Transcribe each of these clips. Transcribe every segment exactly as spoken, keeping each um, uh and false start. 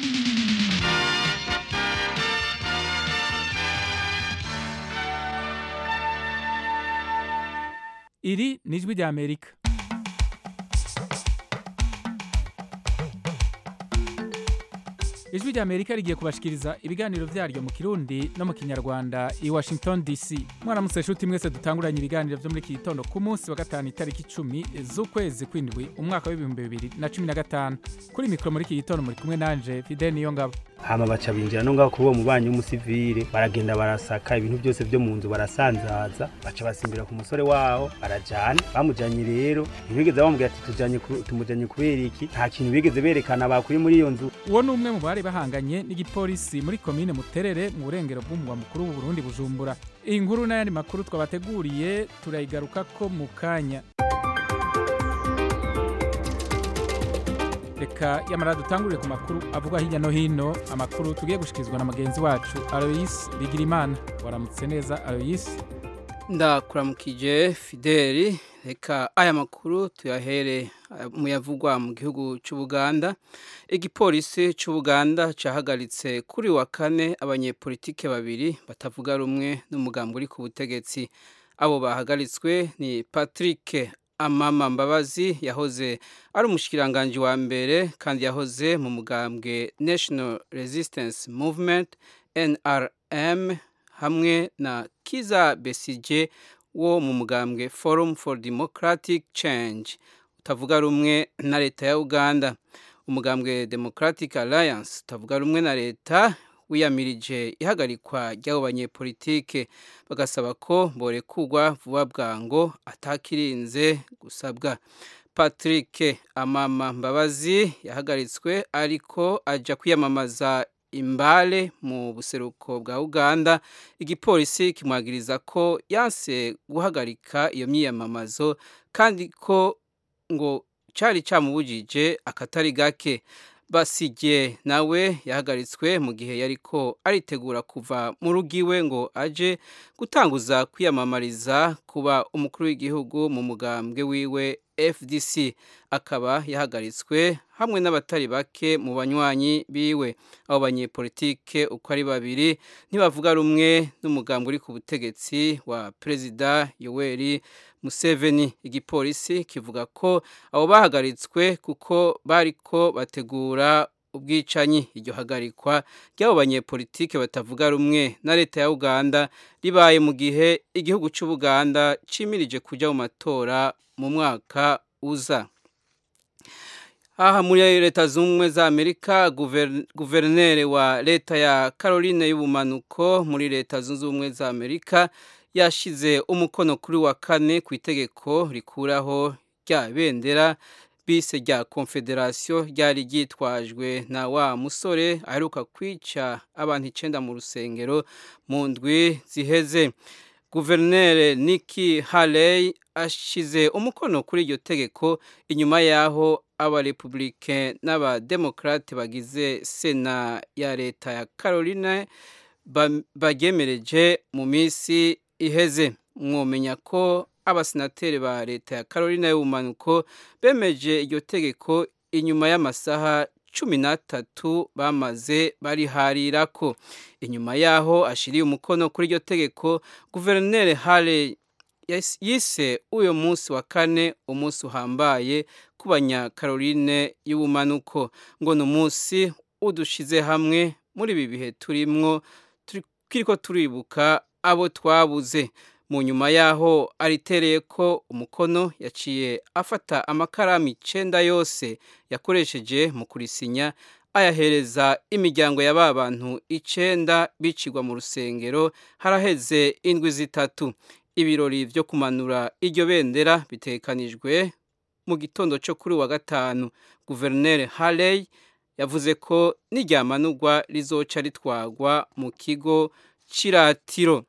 Iri ni ijwi rya Amerika. Ijwi rya Amerika rigiye kubashikiriza ibiganiro vyaryo mu Kirundi no mu Kinyarwanda i Washington D C. Mwaramutse shuti mwese dutanguranye ibiganiro vyo muri iki gitondo ku munsi wa gatanu itariki icumi z'ukwezi kw'indwi umwaka w'ibihumbi bibiri na cumi na gatanu. Kuri mikro muri iki gitondo muri kumwe nanje Fidel Niyongabo. Hama baca binjira no ngaho kubo mu banyu umusivile baragenda barasaka ibintu byose byo mu nzu barasanzaza baca basimbira ku musore waho barajana bamujanye rero ntibigeze bamubwira ati tujanye tumujanye kubera iki nta kintu bigeze berekana bakuye muri iyo nzu. Uwo ni umwe mu bari bahanganye n'igipolisi muri komine Muterere mu burengero bw'umugwa mukuru w'u Burundi Bujumbura. Iyi nkuru n'ayandi makuru twabateguriye turayigaruka ko mu kanya. Reka yamara dutangurire ku makuru avugwa hirya no hino, amakuru tugiye gushikizwa na mugenzi wacu Alois Bigirimana. Waramutse neza Alois? Ndakuramukije Fideli. Reka aya makuru tuyahere mu yavugwa mu gihugu cy'u Buganda. Igipolisi cy'u Buganda cyahagaritse kuri wa kane abanyepolitike babiri batavuga rumwe n'umugambi uri ku butegetsi. Abo bahagaritswe ni Patrick Amama Mbabazi yahoze ari umushikiranganje wa mbere kandi yahoze mu mugambwe National Resistance Movement N R M hamwe na Kiza Besije wo mu mugambwe Forum for Democratic Change utavuga rumwe na leta ya Uganda. Umugambwe Democratic Alliance utavuga rumwe na leta wiyamirije ihagarikwa ry'abo banyepolitike bagasaba ko borekugwa vuba bwango atakirinze gusabwa. Patrick Amama Mbabazi yahagaritswe ariko aja kwiyamamaza Imbale mu buseruko bwa Uganda. Igipolisi kimwagiriza ko yanse guhagarika iyo myiyamamazo kandi ko ngo cari camubujije akatari gake. Basije nawe yahagaritswe mu gihe yariko aritegura kuva mu rugiwe ngo aje gutanguza kwiyamamariza kuba umukuru w'igihugu mu mugambwe wiwe F D C. Akaba yahagaritswe hamwe n'abatari bake mu banywanyi biwe. Abo banyepolitike uko ari babiri ntibavuga rumwe n'umugambi uri ku butegetsi wa Perezida Yoweri Museveni. Igipolisi kivuga ko abo bahagaritswe kuko bariko bategura ubwicanyi. Iryo hagarikwa ry'abo banyepolitike batavuga rumwe na leta ya Uganda ribaye mu gihe igihugu cy'u Buganda cimirije kuja mu matora mu mwaka uza. Aha muri leta z'ubumwe za Amerika, guverineri wa leta ya Caroline y'ubumanuko muri leta zunze ubumwe za Amerika yashize umukono kuri wa kane ku itegeko rikuraho rya bendera bise rya Confederation ryari ryitwajwe na wa musore aheruka kwica abantu icenda mu rusengero mu ndwi ziheze. Guverineri Nikki Haley ashize umukono kuri iryo tegeko inyuma yaho aba Republican n'aba Democrat bagize Sena ya leta ya Caroline bagemereje mu misi iheze. Mwomenya ko abasenateri ba leta ya Caroline y'ubumanuko bemeje iryo tegeko inyuma y'amasaha cumi n'atatu bamaze bariharirako. Inyuma yaho ashiriye umukono kuri iryo tegeko, Guverineri Haley yise uyo munsi wa kane umunsi uhambaye ku banya Caroline y'ubumanuko ngo no munsi udushize hamwe muri ibi bihe turimwo kiriko turibuka abo twabuze. Mu nyuma yaho aritereye ko umukono yaciye afata amakaramu icenda yose yakoresheje mu kurisinya ayahereza imiryango y'aba bantu icenda bicirwa mu rusengero haraheze indwi zitatu. Ibirori vyo kumanura iryo bendera bitekanijwe mu gitondo cyo kuri wa gatanu. Guverineri Haley yavuze ko n'iryamanurwa rizoca ritwagwa mu kigo ciratiro.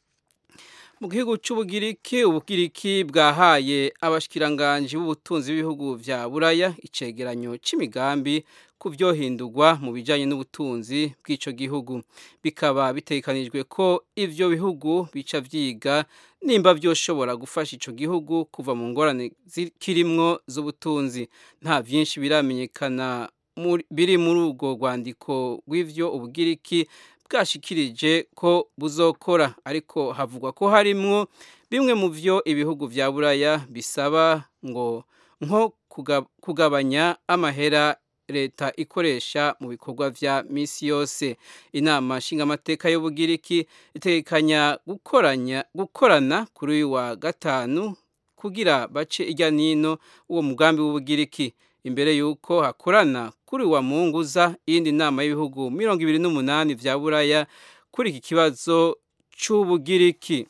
Mu gihugu cy'Ubugiriki, Ubugiriki bwahaye abashikiranganje b'ubutunzi b'ibihugu vya Buraya icegeranyo c'imigambi kuvyohindurwa mu bijanye n'ubutunzi bw'ico gihugu. Bikaba bitekanijwe ko ivyo bihugu bica vyiga nimba vyoshobora gufasha ico gihugu kuva mu ngorane kirimwo z'ubutunzi. Nta vyinshi biramenyekana biri muri ubwo rwandiko rw'ivyo ubugiriki bwashikirije ko buzokora, ariko havugwa ko harimwo bimwe mu vyo ibihugu vya Buraya bisaba ngo nko kugabanya amahera leta ikoresha mu bikorwa vya misi yose. Inama nshingamateka y'ubugiriki itegekanya gukoranya gukorana kuri uyu wa gatanu kugira bace irya nino uwo mugambi w'ubugiriki imbere yuko hakorana kuri wa Munguza iyindi nama y'ibihugu mirongo ibiri n'umunani vya Buraya kuri iki kibazo c'ubugiriki.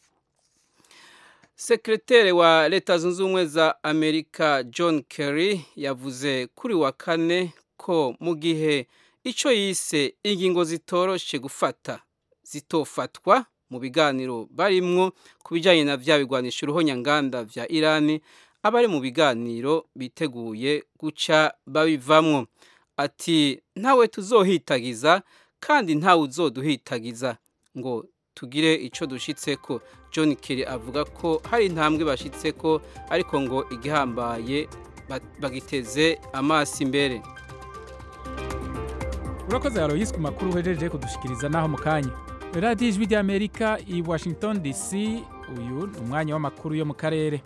Sekretari wa Leta Zunze Ubumwe za Amerika John Kerry yavuze kuri wa kane ko mu gihe ico yise ingingo zitoroshe gufata zitofatwa mu biganiro barimwo kubijanye na vya bigwanisha uruhonyanganda vya Irani, abari mu biganiro biteguye guca babivamwo. Ati ntawe tuzohitagiza kandi ntawe uzoduhitagiza ngo tugire ico dushitseko. John Kerry avuga ko hari intambwe bashitseko ariko ngo igihambaye bagiteze amaso imbere. Urakoze Aloyes ku makuru uhejeje kudushikiriza naho mu kanya. Radio Ijwi ry'Amerika i Washington D C, uyu ni umwanya w'amakuru yo mu karere.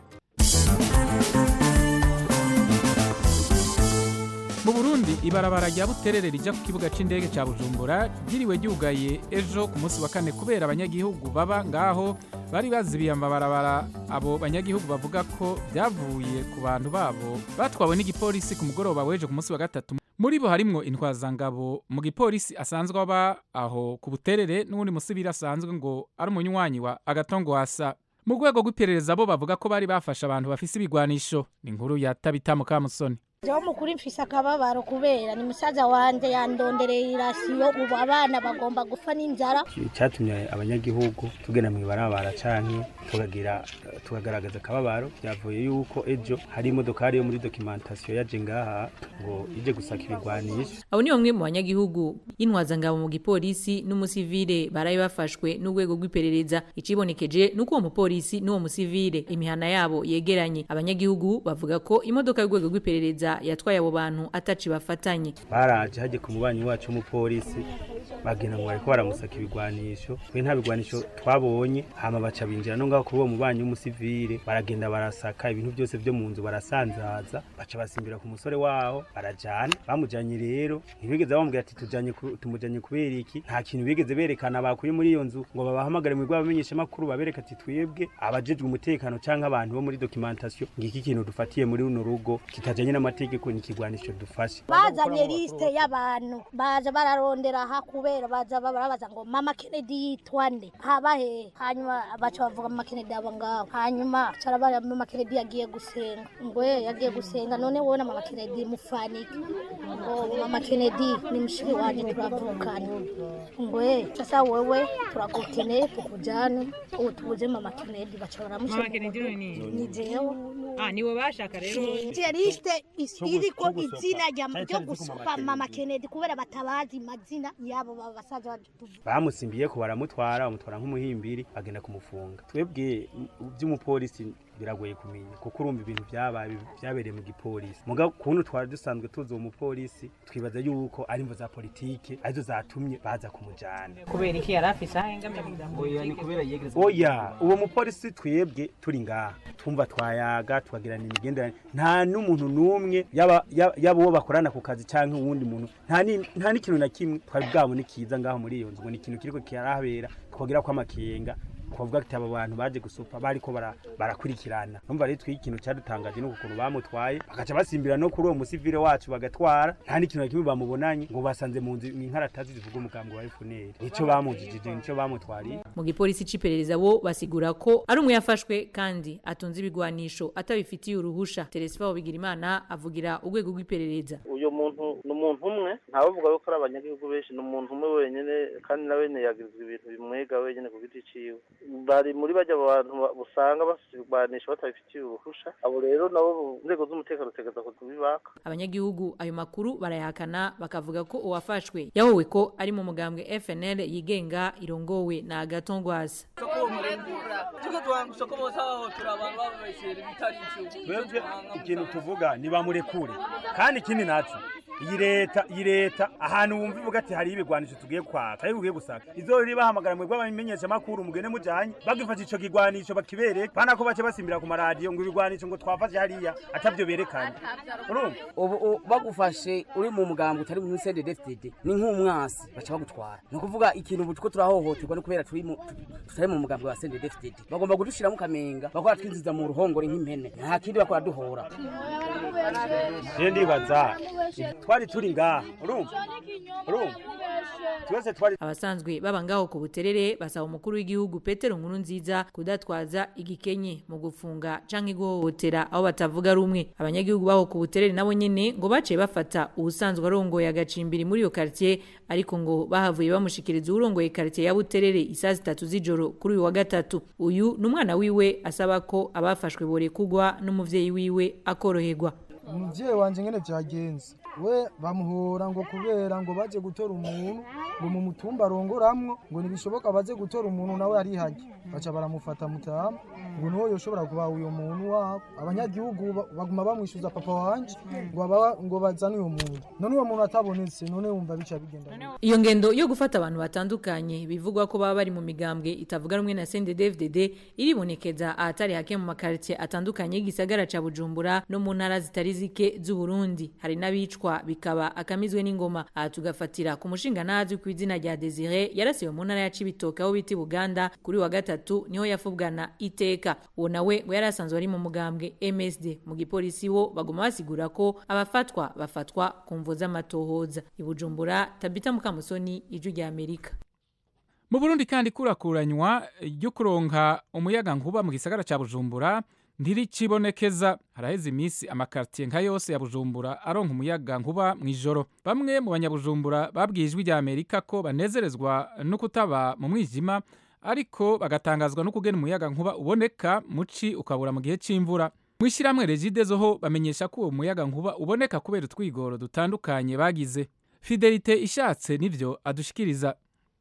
Mu Burundi ibarabara rya Buterere rija ku kibuga c'indege ca Bujumbura ryiriwe ryugaye ejo ku munsi wa kane kubera abanyagihugu baba ngaho bari bazibiye amabarabara. Abo banyagihugu bavuga ko byavuye ku bantu babo batwawe n'igipolisi ku mugoroba w'ejo ku munsi wa gatatu. Muri bo harimwo intwazangabo mu gipolisi asanzwe aba aho ku Buterere n'undi musibiri asanzwe ngo ari umunywanyi wa Agatongo Wasa. Mu rwego rw'iperereza bo bavuga ko bari bafasha abantu bafise ibigwanisho. Ni inkuru ya Tabita Mukamusoni. Jo mukuri mfise akababaro kubera ni musaza wanje yandondereye irasiyo ubu abana bagomba gufa n'inzara. Cyatumye abanyagihugu tugena mu barabara canke tugagira tugagaragaza akababaro byavuye yuko ejo hari imodoka yo muri documentation yaje ngaha ngo ije gusaka ibigwanisho. Abo ni bamwe mu banyagihugu intwazangabo mu gipolisi n'umusivile baraye bafashwe n'urwego rw'iperereza. Icibonekeje nuko uwo mupolisi n'uwo musivile imihana yabo yegeranye. Abanyagihugu bavuga ko imodoka y'urwego rw'iperereza yatwaye abo bantu ataci bafatanye. Baraje haje ku mubanyi wacu w'umupolisi bagena ngo bariko baramusaka ibigwanisho. Twe nta bigwanisho twabonye, hama baca binjira no ngaho kuri uwo mubanyi w'umusivile baragenda barasaka ibintu byose byo mu nzu barasanzaza, baca basimbira ku musore waho barajana. Bamujanye rero ntibigeze bamubwira ati tujanye tumujanye kubera iki, nta kintu bigeze berekana bakuye muri iyo nzu ngo babahamagare mu rwabo bamenyesha makuru babereka ati twebwe abajejwe umutekano canke abantu bo muri documentation ngiki kintu dufatiye muri runo rugo kitajanye n'amategeko ko nikigwanisho dufashe. Bazanye liste y'abantu baza bararondera ha kubera baza barabaza ngo Mama Kennedy yitwande habahe, hanyuma baca bavuga Mama Kennedy abangaho, hanyuma carabara Mama Kennedy yagiye gusenga ngo yagiye gusenga none wona Mama Kennedy mufaniki ngo Mama Kennedy ni mshiki wanje turavukana ngo sasa wewe turakukeneye tukujane ubu tubuze Mama Kennedy. Baca baramusha Mama Kennedy ni ni jewe ah niwe bashaka rero liste iriko izina ryo gusuka Mama Kennedy kubera batabazi mazina yabo babasaza bamusimbiye ko baramutwara bamutwara nk'umuhimbiri bagenda kumufunga. Twebwe by'umupolisi biragoye kumenya kuko urumva ibintu byabaye byabereye mu gipolisi. Muga kuntu twari dusanzwe tuzo mu polisi twibaza yuko ari imvo za politike arizo zatumye baza kumujana. Kubera iki yarafise ahengamye kugambo oya ni kubera yegereza oya uwo mupolisi twebwe turi ngaha tumva twayaga twagirana imigendera nta n'umuntu numwe yaba yabo bo bakorana ku kazi canke uwundi muntu nta nta n'ikintu na kimwe twari bwabone kiza ngaho muri iyo nzu ngo ni ikintu kiriko kirahabera twogira ko amakenga kuvuga ati aba bantu baje gusupa bariko barakurikirana. Numva rero twi ikintu cyadutangaje nuko kuntu bamutwaye bakaca basimbira no kuri uwo musivile wacu bagatwara nta n'ikintu na kimwe bamubonanye ngo basanze mu nzu inkaratazi zivuga umugambo wa F N L. Nico bamujijije nico bamutwari. Mu gipolisi ciperereza bo basigura ko ari umwe yafashwe kandi atunze ibigwanisho atabifitiye uruhusha. Teresfa Bigirimana avugira urwego rw'iperereza. Uyo muntu n'umuntu umwe ntavuga yuko ari abanyagihugu benshi n'umuntu umwe wenyene kandi nawe ne yagirizwe ibintu bimwega wenyene ku giti ciwe. Bari muri bajya abantu busanga basibwanisha batabifitiye uruhusha. Abo rero nabo nzego z'umutekano tegeza ko tubibaka. Abanyagihugu ayo makuru barayahakana bakavuga ko uwafashwe yahowe ko ari mu mugambwe F N L yigenga irongowe na Agatongwaza. Twebwe ikintu tuvuga ni bamurekure kandi ikindi natwe iyi leta iyi leta ahantu wumva ivuga ati hari ibigwanisho tugiye kwaka ari bugiye gusaka izo riri bahamagara mwe bw'abamenyesha makuru mugene mujanye bagifata ico kigwanisho bakibereye pana ko bace basimbira ku maradiyo ngo ibigwanisho ngo twafashe hariya atavyo berekanye urumva ubu bagufashe uri mu mugambo utari mu C N D D F D D ni nk'umwasi baca bagutwara no kuvuga ikintu butuko turahohoterwa no kubera turi mu tutari mu mugambo wa C N D D F D D bagomba kudushira mu kamenga bakora twinziza mu ruhongore nk'impene nta kindi bakora duhora je ndibaza twari turi ngaha urumva urumva twese twari abasanzwe baba ngaho ku Buterere basaba umukuru w'igihugu Petero Nkurunziza kudatwaza igikenye mu gufunga canke guhohotera aho batavuga rumwe abanyagihugu baho ku Buterere nabo nyene ngo bace bafata ubusanzwe arongoye agacimbiri muri iyo quartier ariko ngo bahavuye bamushikiriza urongoye quartier ya Buterere isaa zitatu z'ijoro kuri uyu wa gatatu uyu n'umwana wiwe asaba ko abafashwe bore kugwa n'umuvyeyi wiwe akoroherwa umuvyeyi wanje ngene vyagenze we bamuhora ngo kubera ngo baje gutora umuntu ngo mu mutumba arongoramwo ngo nibishoboka baze gutora umuntu nawe ari haje baca baramufata mutama ngo niho yoshobora kuba uyo muntu wabo abanyagihugu baguma bamwishuza papa wanje ngo aba ngo bazana uyo muntu none uwo muntu atabonetse none wumva bica bigenda iyo ngendo yo gufata abantu batandukanye bivugwa ko baba bari mu migambwe itavuga rumwe na C N D D F D D iribonekeza ahatari hake mu makartie atandukanye y'igisagara ca Bujumbura no mu ntara zitari zike z'u Burundi hari n'abicwa bikaba akamizwe n'ingoma aha tugafatira ku mushinga nazi ku izina rya Desire yarasiwe mu ntara ya Cibitoke aho biti Buganda kuri wa gatatu niho yafubwana iteka uwo nawe ngo yarasanzwe ari mu mugambwe M S D mu gipolisi wo baguma basigura ko abafatwa bafatwa ku mvo z'amatohoza i Bujumbura Tabita Mukamusoni iju rya Amerika. Mu Burundi kandi kurakuranywa ryo kuronka umuyaga nkuba mu gisagara ca Bujumbura ntiricibonekeza haraheze imisi amakartier nka yose ya Bujumbura aronka umuyaga nkuba mwijoro bamwe mu banyabujumbura babwijwe rya Amerika ko banezerezwa no kutaba mu mwijima ariko bagatangazwa no kugena umuyaga nkuba uboneka muci ukabura mu gihe c'imvura mwishiramwe Regidezo ho bamenyesha ko uwo muyaga nkuba uboneka kubera utwigoro dutandukanye bagize Fidelite ishatse nivyo adushikiriza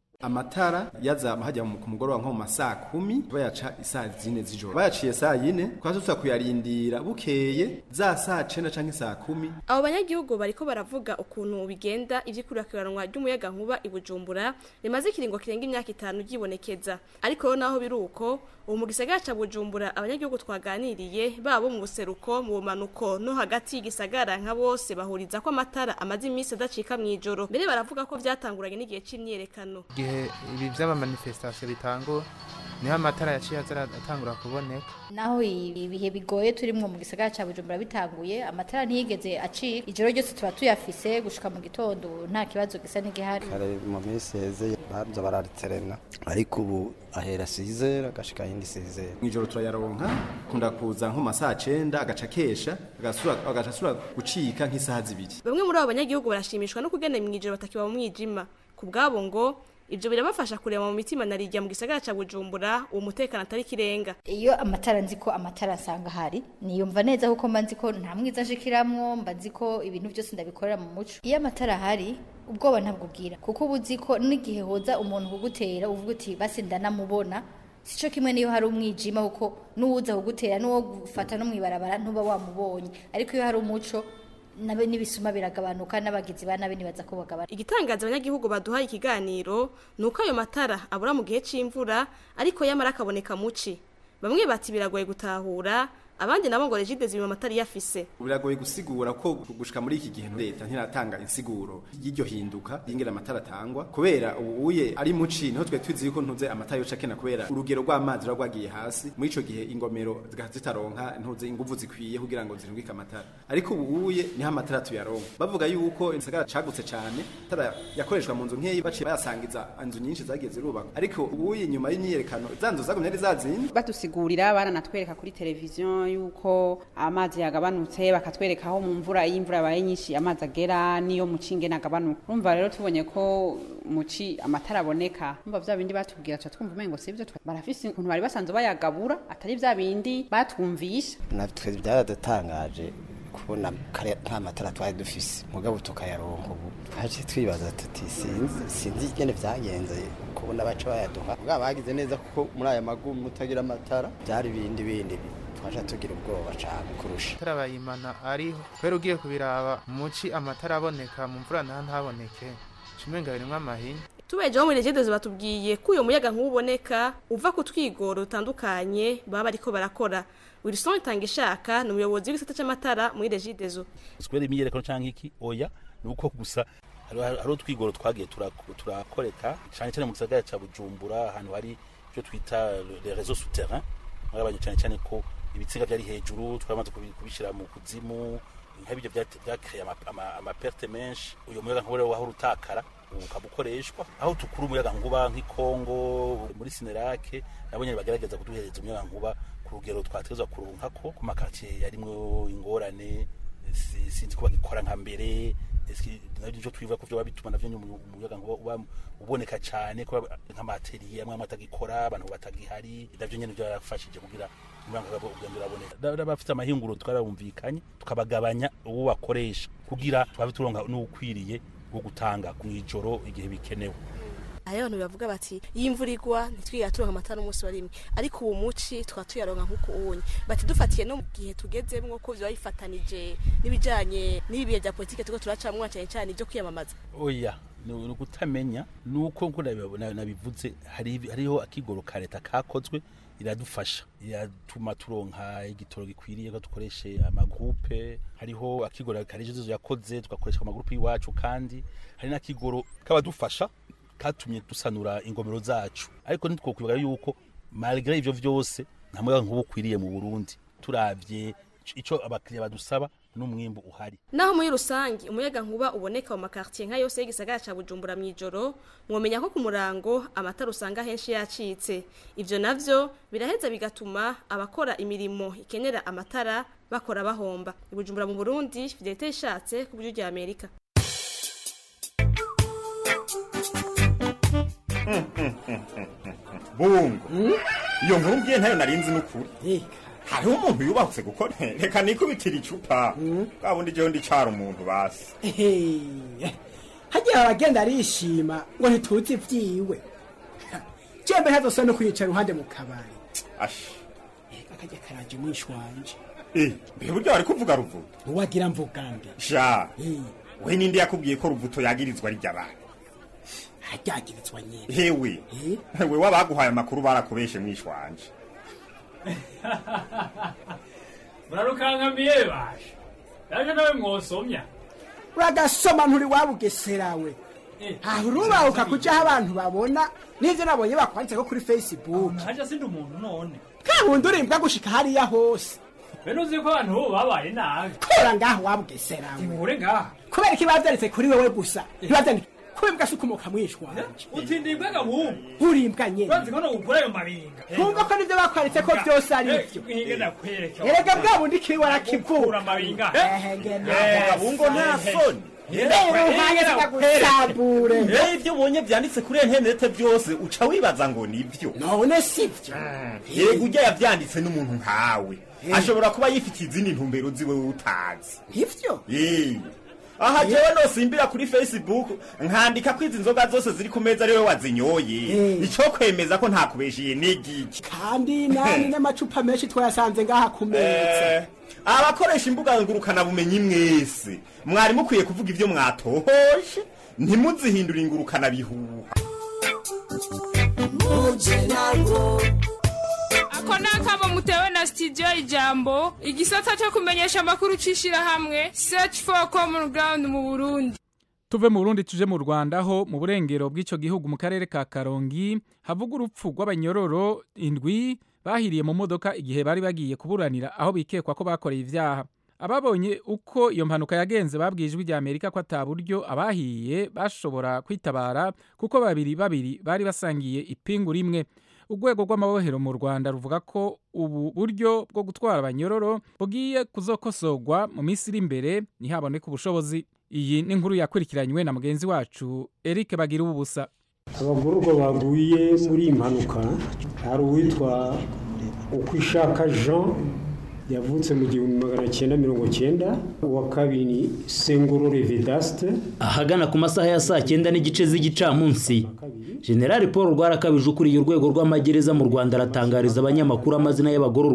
amatara yazama hajya mu kumugoroba nko mu masaa kumi bayaca isaa zine z'ijoro bayaciye saa yine twasusa kuyarindira bukeye za saa cenda canke saa kumi abo banyagihugu bariko baravuga ukuntu bigenda ivyikurakiranwa ry'umuyaga nkuba i Bujumbura rimaze kiringo kirenga imyaka itanu gibonekeza ariko naho biruko ubu mu gisagara ca Bujumbura abanyagihugu twaganiriye babo mu buseruko mu bumanuko no hagati y'igisagara nka bose bahuriza ko amatara amaze imisi adacika mwijoro mbere baravuga ko vyatanguranye n'igihe c'imyerekano ibi by'aba manifestation bitango niho amatara yaciye atangura kuboneka naho ibihe bigoye turimwo mu gisagara ca Bujumbura bitanguye amatara ntiyigeze acika ijoro ryose tuba tuyafise gushika mu gitondo nta kibazo gisa n'igihari kare mu minsi heze baza barariterena ariko ubu ahera sizera agashika yindi sizera mwijoro turayaronka kunda kuza nko masaha cenda agaca kesha agasura agacasura gucika nk'isaha zibiri bamwe muri abo banyagihugu barashimishwa no kugenda mwijoro batakiba mu mwijima kubgabo ngo ibyo birabafasha kurema mu mitima narijya mu gisagara ca Bujumbura uwo mutekano atari kirenga iyo amatara nziko amatara asanga hari niyumva neza kuko mba nziko nta mwiza ashikiramwo mba nziko ibintu byose ndabikorera mu muco iyo amatara hari ubwoba ntabwubwira kuko ubuziko n'igihe hoza umuntu kugutera uvuga uti basi ndanamubona sico kimwe niyo hari umwijima kuko nuwuza kugutera nuwo gufata no mwibarabara ntuba wamubonye ariko iyo hari umuco nabe nibisuma biragabanuka n'abagizi banabe nibaza ko bagabana igitangaza abanyagihugu baduhaye ikiganiro nuko ayo matara abura mu gihe c'imvura ariko yamara kaboneka muci bamwe bati biragoye gutahura abandi nabo ngo Regidezo mu matari yafise biragoye gusigura ko gushika muri iki gihe leta ntiratanga insiguro y'iryo hinduka yingira amatara tangwa kubera ubuye ari muci niho twe twizi yuko ntuze amata yo cakena kubera urugero rw'amazi rwagwagiye hasi muri ico gihe ingomero zitaronka ntuze inguvu zikwiye kugira ngo zirungike amatara ariko ubuye ni amatara tuyaronka bavuga yuko insagara cagutse cyane tara yakoreshwa mu nzu nkeyi baciye bayasangiza anzu nyinshi zagiye zirubaka ariko ubuye nyuma y'imyerekano zanzu zagumye ari zazindi batusigurira baranatwereka kuri televiziyo yuko amazi yagabanutse bakatwereka aho mu mvura y'imvura yabaye nyinshi amazi agera niyo mucinge nagabanuka urumva rero tubonye ko muci amatara aboneka umva vya bindi batubwira cha twumva umengo sivyo barafise ukuntu bari basanzwe bayagabura atari vya bindi batwumvisha natwe byaradutangaje kubona kare nta matara twari dufise mugabo tukayaronka ubu haje twibaza tuti sinzi sinzi igene vyagenze kubona baca bayaduha mugabo bagize neza kuko muri aya magumu mutagira amatara byari bindi bindi twaje tugira ubwoba cyane kurusha amatara bayimana ariho kubera ugiye kubiraba muci amatara aboneka mu mvura nta ntaboneke cimenga birimwe amahini tubejeho muri regidezo batubwiye ko uyo muyaga nk'uboneka uva ku twigoro dutandukanye baba ariko barakora Wilson Itangishaka ni umuyobozi w'isata cy'amatara muri regidezo skwere imyerekano canke iki oya nuko gusa hari utwigoro twagiye turakoreka cyane cyane mu gisagara cya Bujumbura ahantu hari cyo twita les réseaux souterrains mwabanye cyane cyane ko ibitsinga byari hejuru twamaze kubishira mu kuzimu nk'ibyo byakreye ama perte menshi uyo muyaga nk'ubore waho rutakara ukabukoreshwa aho tukuru umuyaga nkuba nk'ikongo muri Sinerake nabonye bagerageza kuduhereza umuyaga nkuba ku rugero twatezwa kuronka ko ku makartier yarimwe ingorane sinzi ko bagikora nka mbere eski nabyo twiva ko byo babituma navyo umuyaga nkuba uboneka cyane ko nka materiel amwe amatagikora abantu batagihari navyo nyene byarafashije kugira umuyaga nkuba ugenda uraboneka bafite amahinguro twarabumvikanye tukabagabanya uwo bakoresha kugira twabe turonka n'ukwiriye wo gutanga ku ijoro igihe bikenewe ayo abantu bavuga bati y'imvura igwa ntitwiga turonka amatara umunsi wa rimwe ariko ubu muci twa tuyaronka nkuko ubonye bati dufatiye no mu gihe tugezemwo ko byo bayifatanije nibijanye n'ibihe bya politike tuko turacamwa cyane cyane ibyo kwiyamamaza oya no gutamenya nuko nko nabivuze hari hariho akigoro ka leta kakozwe iradufasha iratuma turonka igitoro gikwiriye ko dukoreshe amagroupe hariho akigoro karejezo yakoze tugakoresha amagroupe yiwacu kandi hari nakigoro kabadufasha katumye dusanura ingomero zacu ariko ntitwokwibaga yuko malgré ivyo vyose nta muyaga nkuba ukwiriye mu Burundi turavye ico abakiriya badusaba n'umwimbo uhari naho muri rusangi umuyaga nkuba uboneka mu makartier nka yose y'igisagara ca Bujumbura mwijoro mwomenya ko ku murango amatara usanga henshi yacitse ivyo navyo biraheza bigatuma abakora imirimo ikenera amatara bakora bahomba Bujumbura mu Burundi Fidelite ishatse ku buryo Amerika bungu iyo nkuru ngiye ntayo narinzi n'ukuri hariho umuntu yubatse gukora reka nikubitira icupa kabundi jewe ndi cara umuntu basi hagiye abagenda arishima ngo ntituzi ivyiwe jembe hazosa no kwicara uruhande mu kabari ashi akajya karaje mwishwanje eh mbe buryo ari kuvuga ruvuto uwagira mvugande sha we ninde yakubwiye ko ruvuto yagirizwa rya bana hajyagirizwa nyene hewe we wabaguhaye amakuru barakubeshe mwishwanje Murarukankamiye basha yaje nawe mwosomya uragasoma nturi wabugeserawe ahuruba ukakujaho abantu babona nivyo nabonye bakwanditse ko kuri Facebook haje sindi umuntu none kabundi urimbwa gushika hariya hose beno uzi ko abantu babaye nabi kora ngaho wabugeserawe ure ngaha kubera iki bavyanditse kuri wewe gusa ntibavyandike kwembwa sukumoka mwishwa utindibwa gabu urimbwa nyene banzi kono ukora yo mabinga ntumva ko nivyo bakwaritse ko byose ari byo ngenda kwereka erega bwa bundi kiwe warakivura mabinga eh ngenda gabungo nta soni rero ibyo ubonye byanditse kuri interinete byose uca wibaza ngo nibyo none sivyo yego ujya yavyanditse n'umuntu nkawe ashobora kuba yifitiye izindi ntumbero ziwe utazi ivyo eh aha jewe no simbira kuri Facebook nkandika kwiza inzoga zose ziri ku meza ariwe wazinyoye ico kwemeza ko nta kubeshiye n'igiki kandi nani n'amacupa menshi twayasanze ngaha ku meza abakoresha imbuga ngurukana bumenyi mwese mwari mukwiye kuvuga ivyo mwatohoje ntimuzihindura ingurukana bihuha muje nago ako nakamo mutewe na studio Ijambo igisata cyo kumenyesha makuru cishira hamwe search for common ground mu Burundi. Tuve mu Burundi tuje mu Rwanda ho mu burengero bw'ico gihugu mu karere ka Karongi havuga urupfu rw'abanyororo indwi bahiriye mu modoka igihe bari bagiye kuburanira aho bikekwa ko bakoreye ivyaha. Ababonye uko iyo mpanuka yagenze babwijwe rya Amerika ko ataburyo abahiye bashobora kwitabara kuko babiri babiri bari basangiye ipingu rimwe. Urwego rw'amabohero mu Rwanda ruvuga ko ubu buryo bwo gutwara abanyororo bugiye kuzokosorwa mu minsi iri imbere ntihaboneke ubushobozi. Iyi ni inkuru yakurikiranywe na mugenzi wacu Eric Bagira ubusa. Abagororwa baguye muri impanuka hari uwitwa Ukwishaka Jean yavutse mu gihumbi magana cyenda mirongo cyenda, uwa kabiri Sengorore Vedaste ahagana ku masaha ya saa cyenda n'igice z'igicamunsi. General Paul Rwarakabije ukuriye urwego rw'amagereza mu Rwanda aratangariza abanyamakuru amazina y'abagororwa.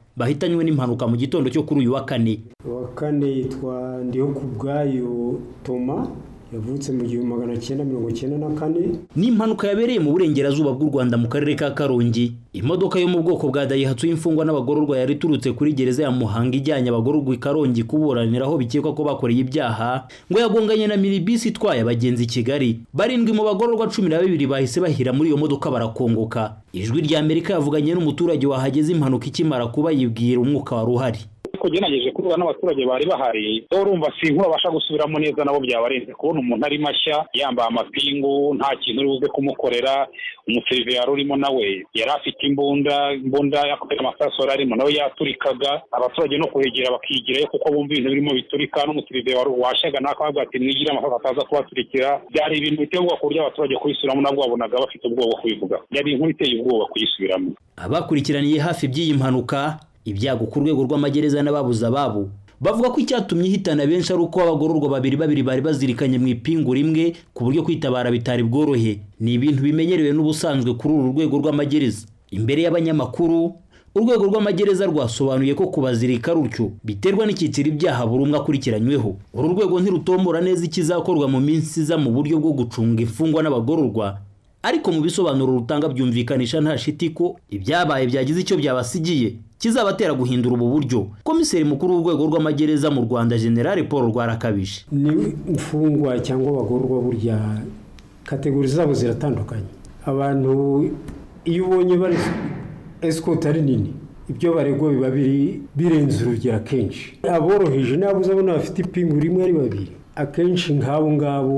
bahitanywe n'impanuka mu gitondo cyo kuri uyu wa kane. Wa kane yitwa Ndihokubwayo Toma yavutse mu gihumbi magana cyenda mirongo cyenda na kane. Ni impanuka yabereye mu burengerazuba bw'u Rwanda mu karere ka Karongi. Imodoka yo mu bwoko bwa Daihatsu y'imfungwa n'abagororwa yari turutse kuri gereza ya Muhanga ijyanye abagororwa i Karongi kuburanira aho bikekwa ko bakoreye ibyaha ngo yagonganye na minibus itwaye abagenzi i Kigali. Barindwi mu bagororwa cumi na babiri bahise bahira muri iyo modoka barakongoka. Ijwi rya Amerika yavuganye n'umuturage wahageze impanuka ikimara kuba yibwira umwuka wari uhari. Kugerageje kurwa n'abaturage bari bahari urumva sinkura basha gusubiramo neza nabo byabarenze kubona umuntu ari mashya yambaye amapingu nta kintu uri buze kumukorera. Umuseriveri urimo nawe yari afite imbunda imbunda yakorera amasaso arimo nawe yaturikaga abaturage no kuhegera bakigirayo kuko bumva ibintu birimo biturika n'umuseriveri washaga nakavuga ati mwigira amasaso ataza kubaturikira. Byari ibintu biteye ku buryo abaturage kuyisubiramo nabwo babonaga bafite ubwoba kubivuga. Yari inkuru iteye ubwoba kuyisubiramo. Abakurikiraniye hafi by'iyi mpanuka ibyago ku rwego rw'amagereza n'ababuza ababo bavuga ko icyatumye hitana benshi ari uko abagororwa babiri babiri bari bazirikanye mu ipingu rimwe ku buryo kwitabara bitari bworohe. Ni ibintu bimenyerewe n'ubusanzwe kuri uru rwego rw'amagereza. Imbere y'abanyamakuru urwego rw'amagereza rwasobanuye ko kubazirika rutyo biterwa n'icyiciro ibyaha buri umwe akurikiranyweho. Uru rwego ntirutombora neza ikizakorwa mu minsi iza mu buryo bwo gucunga imfungwa n'abagororwa, ariko mu bisobanuro rutanga byumvikanisha nta shiti ko ibyabaye byagize icyo byabasigiye kizabatera guhindura ubu buryo. Komiseri mukuru w'urwego rw'amagereza mu Rwanda General Paul Rwarakabije: ni imfungwa cyangwa abagororwa burya kategori zabo ziratandukanye. Abantu iyo ubonye bari escort ari nini ibyo baregwa biba biri birenze urugero kenshi. Aboroheje nabo uzabona bafite ipingu rimwe ari babiri akenshi nk'abo ngabo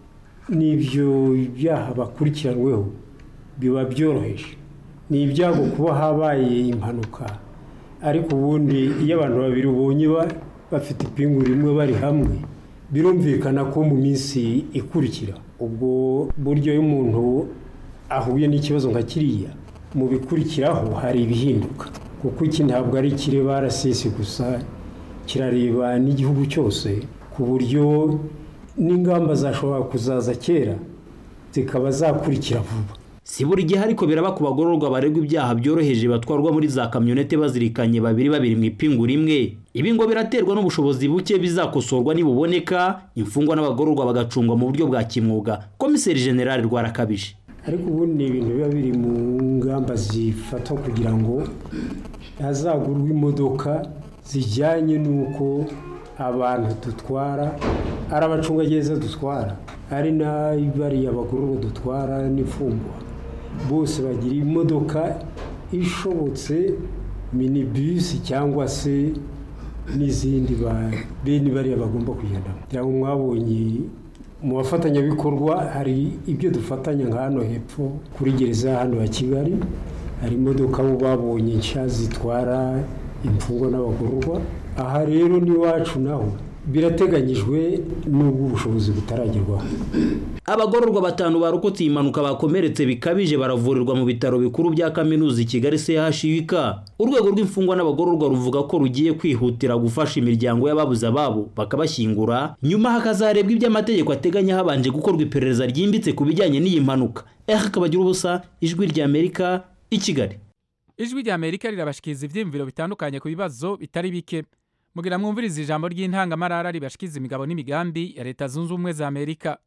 n'ibyo byaha bakurikiranweho biba byoroheje. Ni ibyago kuba habaye impanuka, ariko ubundi iyo abantu babiri ubonye bafite ipingu rimwe bari hamwe birumvikana ko mu minsi ikurikira ubwo buryo y'umuntu ahuye n'ikibazo nka kiriya mu bikurikiraho hari ibihinduka, kuko iki ntabwo ari kireba R C S gusa kirareba n'igihugu cyose, ku buryo n'ingamba zashobora kuzaza kera zikaba zakurikira vuba. Si buri gihe ariko biraba ku bagororwa baregwa ibyaha byoroheje batwarwa muri za kamyonete bazirikanye babiri babiri mu ipingu rimwe. Ibi ngo biraterwa n'ubushobozi buke bizakosorwa nibuboneka imfungwa n'abagororwa bagacungwa mu buryo bwa kimwuga. Komiseri General Rwarakabije: ariko ubundi ni ibintu biba biri mu ngamba zifatwa kugira ngo hazagurwe imodoka zijyanye n'uko abantu dutwara ari abacungagereza dutwara ari n'abari abagororwa dutwara n'imfungwa bose bagira imodoka ishobotse minibus cyangwa se n'izindi bene bari bagomba kugendamo. Cyangwa mwabonye mu bafatanyabikorwa hari ibyo dufatanya nka hano hepfo kuri gereza hano ya Kigali hari imodoka bo babonye nshya zitwara imfungwa n'abagororwa. Aha rero ni wacu naho birateganyijwe n'ubwo ubushobozi butaragerwaho. Abagororwa batanu barokotse impanuka bakomeretse bikabije baravurirwa mu bitaro bikuru bya Kaminuza i Kigali C H U K. Urwego rw'imfungwa n'abagororwa ruvuga ko rugiye kwihutira gufasha imiryango y'ababuze ababo bakabashyingura, nyuma hakazarebwa iby'amategeko ateganya habanje gukorwa iperereza ryimbitse ku bijyanye n'iyi mpanuka. Eric Kabagirubusa, Ijwi rya Amerika, i Kigali. Ijwi rya Amerika rirabashikiza ivyimviro bitandukanye ku bibazo bitari bike. Mugira mwumviriza ijambo ry'intangamarara ribashikiza imigabo n'imigambi ya Leta Zunze Ubumwe za Amerika.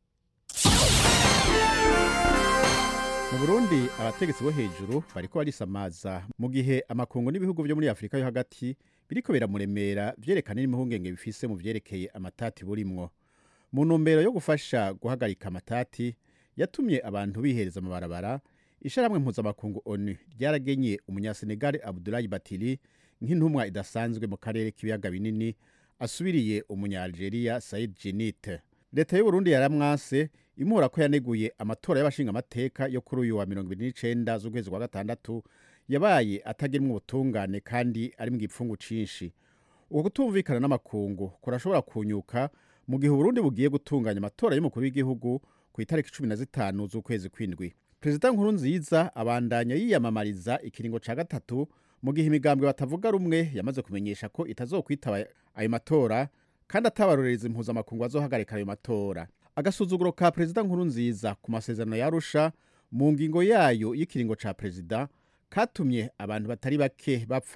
Mu Burundi abategetsi bo hejuru bariko barisamaza mu gihe amakungu n'ibihugu byo muri Afrika yo hagati biriko biramuremera vyerekana n'imihungenge bifise mu vyerekeye amatati burimwo. Mu ntumbero yo gufasha guhagarika amatati yatumye abantu bihereza amabarabara, isharamwe mpuzamakungu O N U ryaragenye umunyasenegal Abdoulaye Bathily nk'intumwa idasanzwe mu karere k'ibiyaga binini asubiriye umunya-Algeria Said Djinnit. Leta y'u Burundi yaramwase imuhora ko yaneguye amatora y'abashinga amateka yo kuri uyu wa mirongo ibiri n'icenda z'ukwezi kwa gatandatu yabaye atagirimwe ubutungane kandi ari mu gipfungu cinshi. Uko kutumvikana n'amakungu kurashobora kunyuka mu gihe Burundi bugiye gutunganya amatora y'umukuru w'igihugu ku itariki cumi na zitanu z'ukwezi kw'indwi. Perezida Nkurunziza abandanya yiyamamariza ikiringo ca gatatu mu gihe imigambwe batavuga rumwe yamaze kumenyesha ko itazokwitaba ayo matora kandi atabarorereza impuzamakungu bazohagarika ayo matora. Agasuzuguro ka Perezida Nkurunziza ku masezerano ya Arusha mu ngingo yayo y'ikiringo ca perezida katumye abantu batari bake bapfa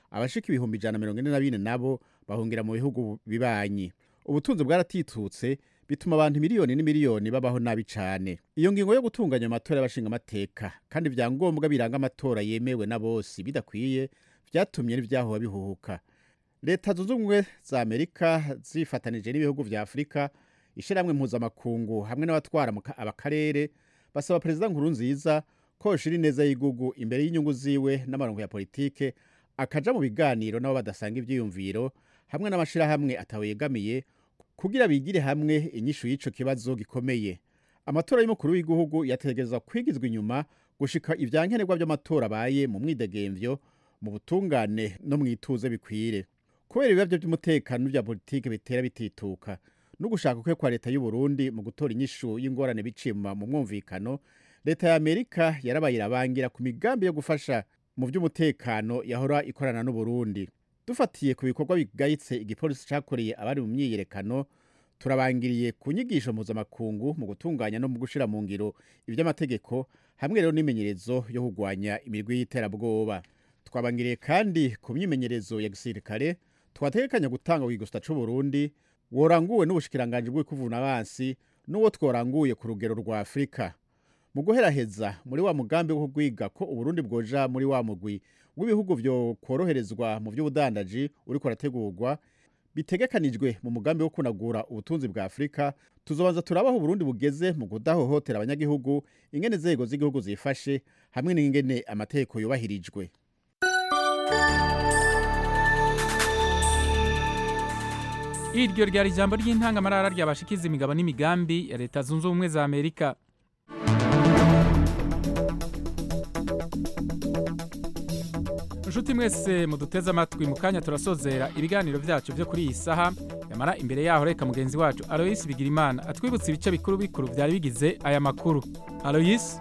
abashika ibihumbi ijana na mirongo ine na bine nabo bahungira mu bihugu bibanyi. Ubutunzi bwaratitutse bituma abantu miliyoni n'imiliyoni babaho nabi cane. Iyo ngingo yo gutunganya amatora y'abashinga amateka kandi vyangombwa biranga amatora yemewe na bose bidakwiye vyatumye n'ivyahoba bihuhuka. Leta zunze ubumwe za Amerika zifatanije n'ibihugu vya Afrika, ishiramwe mpuzamakungu hamwe n'abatwara abakarere basaba Perezida Nkurunziza ko yoshira ineza y'igugu imbere y'inyungu ziwe n'amarongo ya politike, akaja mu biganiro nabo badasanga ivyiyumviro hamwe n'amashirahamwe atawegamiye kugira bigire hamwe inyishu y'ico kibazo gikomeye. Amatora y'umukuru w'igihugu yategerezwa kwigizwa inyuma gushika ivyankenerwa by'amatora abaye mu mwidegemvyo, mu butungane no mwituze bikwire. Kubera ibibazo by'umutekano n'ibya politike bitera bitituka no gushaka kwe kwa leta y'u Burundi mu gutora inyishu y'ingorane bicima mu mwumvikano, leta ya Amerika yarabayirabangira ku migambi yo gufasha mu by'umutekano yahora ikorana n'u Burundi. Dufatiye ku bikorwa bigayitse igipolisi cakoreye abari mu myiyerekano, turabangiriye ku nyigisho mpuzamakungu mu gutunganya no mu gushira mu ngiro ivy'amategeko hamwe rero n'imenyerezo yo kugwanya imirwi y'iterabwoba. Twabangiriye kandi ku myimenyerezo ya gisirikare twategekanya gutanga w'igusta c'u Burundi woranguwe n'ubushikiranganje bw'ikuvuna abansi n'uwo tworanguye ku rugero rwa Afrika. Mu guheraheza muri wa mugambi wo kugwiga ko Uburundi bwoja muri wa mugwi w'ibihugu vyo koroherezwa mu by'ubudandaji uri korategurwa bitegekanijwe mu mugambi wo kunagura ubutunzi bwa Afrika, tuzobanza turabaho Burundi bugeze mu kudahohotera abanyagihugu, ingene zego z'igihugu zifashe hamwe n'ingene amategeko yubahirijwe. Iryo ryari ijambo ry'intangamarara ryabashikiza imigabo n'imigambi ya Leta Zunze Ubumwe za Amerika. Nshuti mwese muduteze amatwi, mu kanya turasozera ibiganiro vyacu vyo kuri iyi saha. Yamara imbere yaho reka mugenzi wacu Alois Bigirimana atwibutsa ibice bikuru bikuru vyari bigize aya makuru. Alois.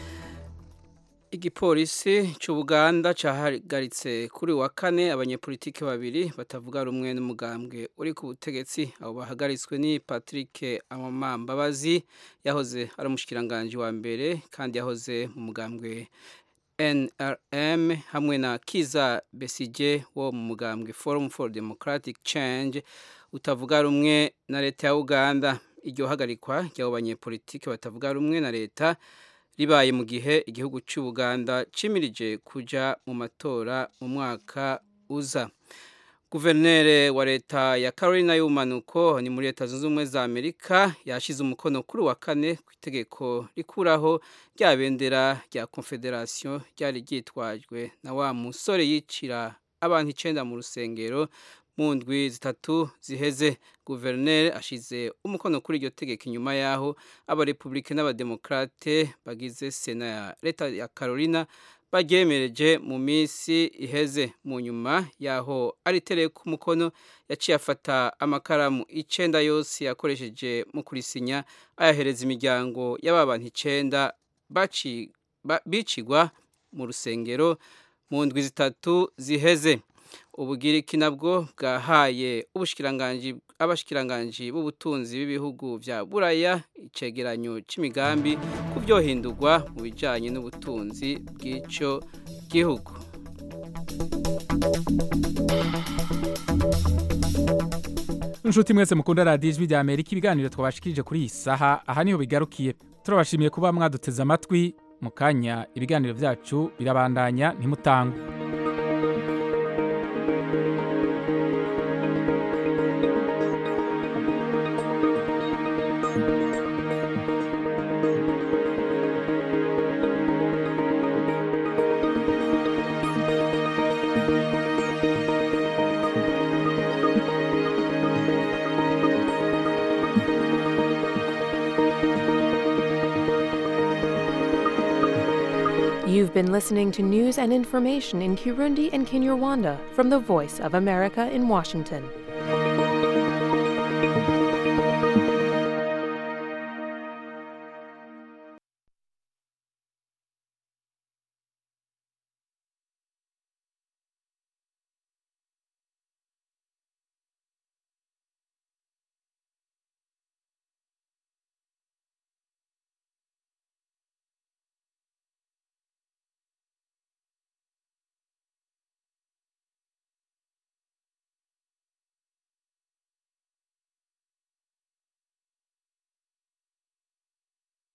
Igipolisi c'Ubuganda cahagaritse kuri wa kane abanyepolitike babiri batavuga rumwe n'umugambwe uri ku butegetsi. Abo bahagaritswe ni Patrick Amambabazi yahoze ari umushikiranganje wa mbere kandi yahoze mu mugambwe N R M hamwe na Kiza Besije wo mu mugambwe Forum for Democratic Change utavuga rumwe na leta ya Uganda. Iryo hagarikwa ry'abo banyepolitike batavuga rumwe na leta ribaye mu gihe igihugu cy'u Uganda cimirije kuja mu matora mu mwaka uza. Guvernere wa leta ya Carolina y'Ubumanuko ni muri Leta Zunze Ubumwe za Amerika yashize umukono kuri wa kane ku itegeko rikuraho rya bendera rya Confederation ryari ryitwajwe na wa musore yicira abantu icenda mu rusengero mu ndwi zitatu ziheze. Guvernere ashize umukono kuri iryo tegeko inyuma yaho abarepublike n'abademokrate bagize Sena ya leta ya Carolina baryemereje mu misi iheze. Mu nyuma yaho aritereye ku mukono yaciye afata amakaramu icenda yose yakoresheje mu kurisinya ayahereza imiryango y'abantu icenda baci bicigwa mu rusengero mu ndwi zitatu ziheze. Ubugiriki nabwo bwahaye ubushikiranganje abashikiranganje b'ubutunzi b'ibihugu vya Buraya icegeranyo c'imigambi kuvyohindurwa mu bijanye n'ubutunzi bw'ico gihugu. Nshuti mwese mukunda Radio Ijwi rya Amerika, ibiganiro twabashikirije kuri iyi saha aha niho bigarukiye. Turabashimiye kuba mwaduteze amatwi. Mu kanya ibiganiro vyacu birabandanya, ntimutangwe. You've been listening to news and information in Kirundi and Kinyarwanda from the Voice of America in Washington.